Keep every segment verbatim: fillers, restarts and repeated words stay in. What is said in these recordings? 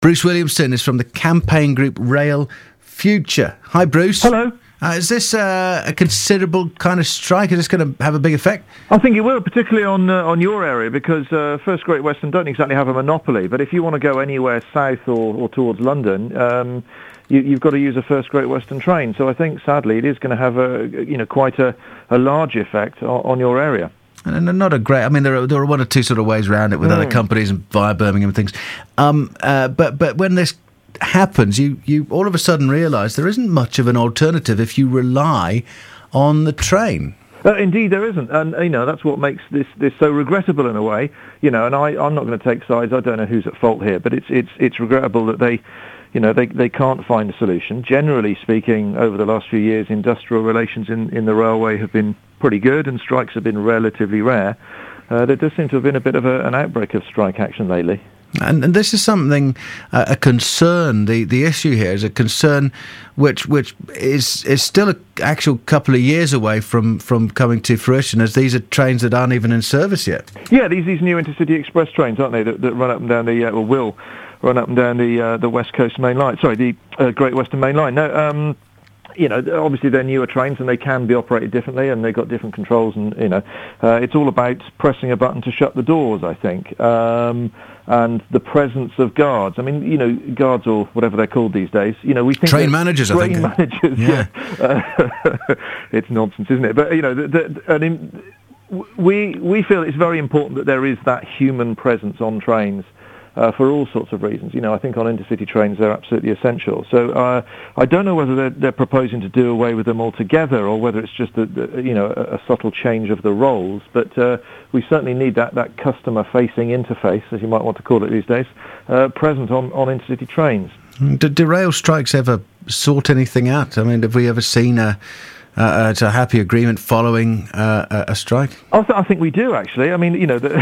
Bruce Williamson is from the campaign group Rail Future. Hi, Bruce. Hello. Uh, is this uh, a considerable kind of strike? Is this going to have a big effect? I think it will, particularly on uh, on your area, because uh, First Great Western don't exactly have a monopoly. But if you want to go anywhere south or, or towards London, um, you, you've got to use a First Great Western train. So I think, sadly, it is going to have a you know quite a, a large effect on, on your area. And not a great. I mean, there are there are one or two sort of ways around it with mm. other companies and via Birmingham and things. Um, uh, but but when this happens, you, you all of a sudden realise there isn't much of an alternative if you rely on the train. Uh, indeed, there isn't, and you know that's what makes this, this so regrettable in a way. You know, and I, I'm not going to take sides. I don't know who's at fault here, but it's it's it's regrettable that they, you know, they they can't find a solution. Generally speaking, over the last few years, industrial relations in, in the railway have been pretty good, and strikes have been relatively rare. Uh, there does seem to have been a bit of a, an outbreak of strike action lately. And, and this is something, uh, a concern. The the issue here is a concern which which is is still an actual couple of years away from, from coming to fruition, as these are trains that aren't even in service yet. Yeah, these these new intercity express trains, aren't they, that, that run up and down the uh, or will run up and down the uh, the West Coast Main Line. Sorry, the uh, Great Western Main Line. No. Um, You know, obviously they're newer trains and they can be operated differently, and they've got different controls, and you know, uh, it's all about pressing a button to shut the doors, I think, um, and the presence of guards. I mean, you know, guards or whatever they're called these days. You know, we think train managers. Train I think managers. Yeah, yeah. Uh, it's nonsense, isn't it? But you know, the, the, and in, we we feel it's very important that there is that human presence on trains. Uh, for all sorts of reasons. You know, I think on intercity trains they're absolutely essential. So uh, I don't know whether they're, they're proposing to do away with them altogether, or whether it's just a, a, you know a, a subtle change of the roles. But uh, we certainly need that, that customer-facing interface, as you might want to call it these days, uh, present on, on intercity trains. Do, do rail strikes ever sort anything out? I mean, have we ever seen a Uh, it's a happy agreement following uh, a strike? I, th- I think we do, actually. I mean, you know, the,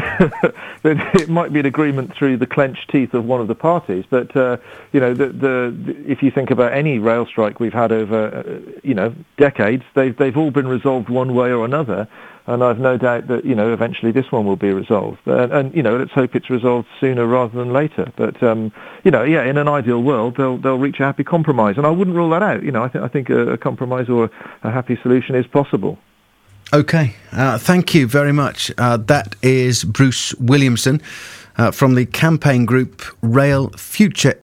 it might be an agreement through the clenched teeth of one of the parties, but, uh, you know, the, the, the, if you think about any rail strike we've had over, uh, you know, decades, they've, they've all been resolved one way or another, and I've no doubt that, you know, eventually this one will be resolved. And, and you know, let's hope it's resolved sooner rather than later. But, um, you know, yeah, in an ideal world, they'll they'll reach a happy compromise. And I wouldn't rule that out. You know, I, th- I think a, a compromise or a happy solution is possible. OK. Uh, thank you very much. Uh, that is Bruce Williamson uh, from the campaign group Rail Future.